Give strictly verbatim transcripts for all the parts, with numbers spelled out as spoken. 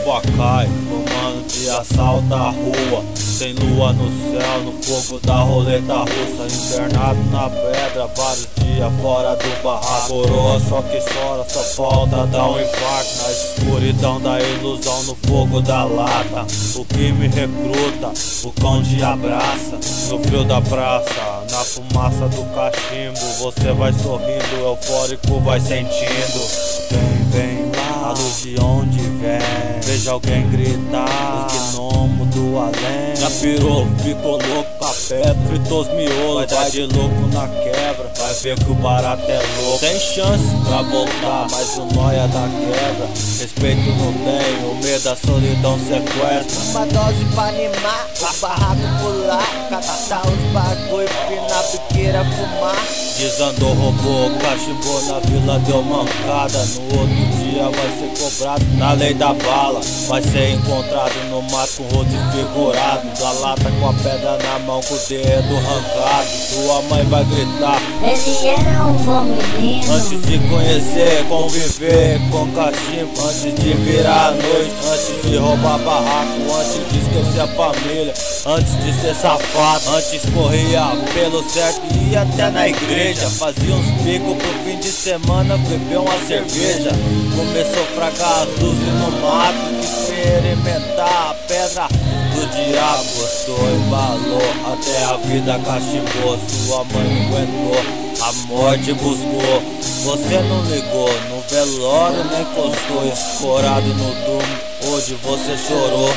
chuva cai, tomando de assalto a rua. Sem lua no céu, no fogo da roleta russa. Internado na pedra, vários dias fora do barraco. Coroa só que chora, só falta dar um infarto. Na escuridão da ilusão, no fogo da lata. O que me recruta, o cão te abraça. No frio da praça, na fumaça do cachimbo. Você vai sorrindo, eufórico vai sentindo. Vem, vem lá, a luz de onde vem. Veja alguém gritar, os gnomos do além. Já pirou, ficou louco com a pedra, fritou os miolos. Vai dar de louco na quebra, vai ver que o barato é louco. Sem chance pra voltar, mas o nóia da quebra. Respeito não tem, o medo da solidão sequestra. Uma dose pra animar, o barraco pular. Catar os bagulho, pinar, biqueira, fumar. Desandou, roubou, cachimbou na vila, deu mancada. No outro dia vai ser cobrado na lei da bala. Vai ser encontrado no mato com o rosto desfigurado. Da lata com a pedra na mão, com o dedo arrancado. Sua mãe vai gritar, ele era um bom menino. antes de conhecer, conviver com cachimbo. Antes de virar a noite, antes de roubar barraco. Antes de esquecer a família, antes de ser safado. Antes corria pelo certo e ia até na igreja. Fazia uns picos pro fim de semana, bebeu uma cerveja. Começou a fragar as luzes no mato, experimentar a pedra do diabo. Gostou, embalou, até a vida cachimbou. Sua mãe não aguentou, a morte buscou. Você não ligou, no velório nem encostou. Escorado no túmulo, hoje você chorou.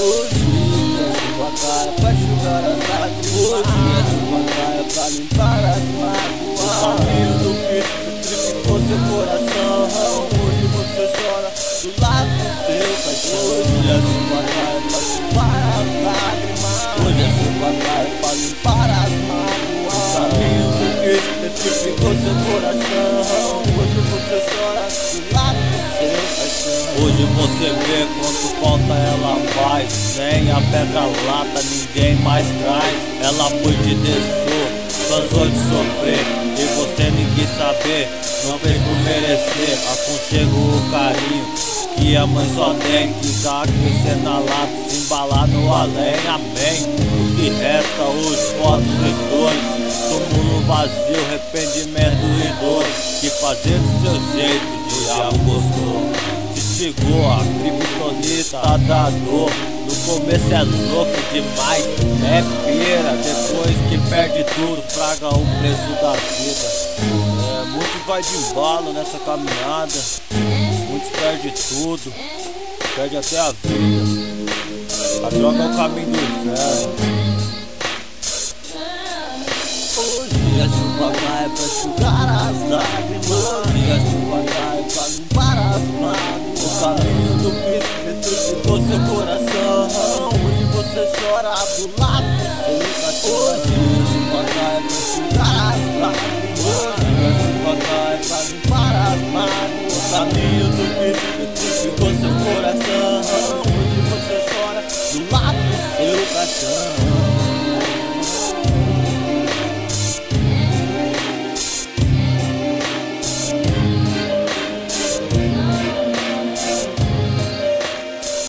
Hoje a chuva cai pra enxugar as lágrimas. Hoje a chuva cai pra limpar as mágoas. O caminho do Cristo petrificou seu coração. Hoje você chora do lado do seu caixão. Hoje a chuva cai pra limpar as lágrimas. Hoje a chuva cai pra limpar as mágoas. O caminho do Cristo petrificou seu coração. Hoje você chora do lado do seu caixão. Hoje você vê quanto falta ela faz. Sem a pedra lata ninguém mais traz. Ela foi te deixou, cansou de sofrer. E você nem quis saber, não fez por merecer. Aconchego o carinho que a mãe só tem. Quis aquecer na lata, se embalar no além. Amém. O que resta hoje, fotos e dores. Túmulo vazio, arrependimento e dores. Que fazer do seu jeito, o diabo gostou. Chegou a criptonita da dor. No começo é louco demais, é pera. Depois que perde tudo, paga o preço da vida. É, muito vai de embalo nessa caminhada. Muitos perdem tudo, perde até a vida. A droga é o caminho do inferno. Hoje a chuva cai pra enxugar as lágrimas. Hoje a chuva cai pra limpar as mágoas. O caminho do Cristo petrificou seu coração. Hoje você chora do lado do seu cachorro. Hoje a chuva cai pra enxugar as lágrimas.